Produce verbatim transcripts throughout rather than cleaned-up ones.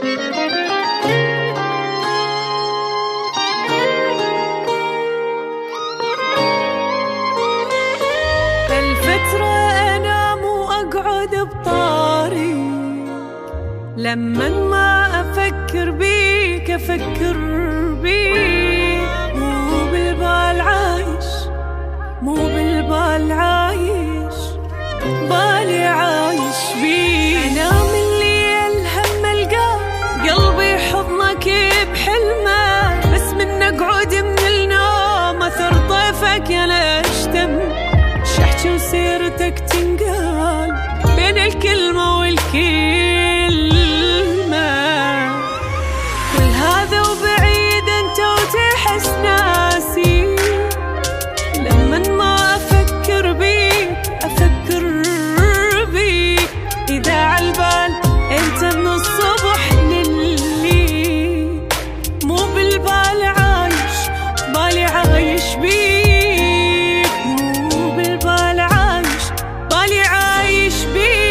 هالفترة أنام وأقعد بطاري، لما ما أفكر بيك أفكر بيك. مو بالبال عايش، مو بالبال عايش، بالي عايش بيك. أنام الليل هم ألقى قلبي حضنك بحلمه، بس من أقعد من النوم أثر طيفك أنا أشتم. شحكي وسيرتك تنقال بين الكلمة والكلمة، كل هذا وبعيد أنت وتحس ناسي. لما ما أفكر بيك أفكر بيك، إذا عالبال أنت من الصبح للليل. مو بالبال عايش، بالي عايش بيك. مو بالبال عايش، بالي عايش بيك.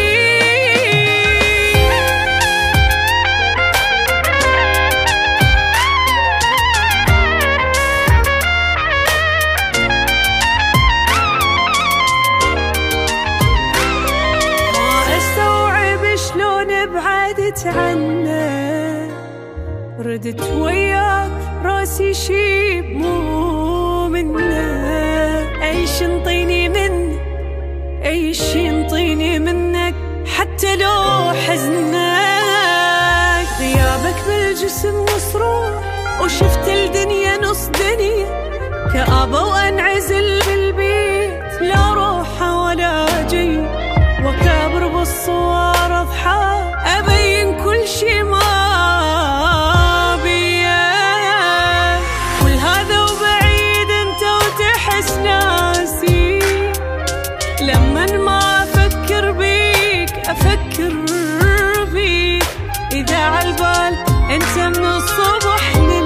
بعدت عنه، ردت وياك راسي شيب مو منه. أي شي انطيني منك، أي شي انطيني منك، حتى لو حزنك. غيابك بالجسم مصروح، وشفت الدنيا نص دنيا. كآبة وأنعزل بالبيت، لا روحة ولا جي، وأكابر بالصور أضحى أبين كل شي ما بيه. كل هذا وبعيد أنت وتحس ناسي. لما ما أفكر بيك أفكر بيك، إذا عالبال أنت من الصبح لليل.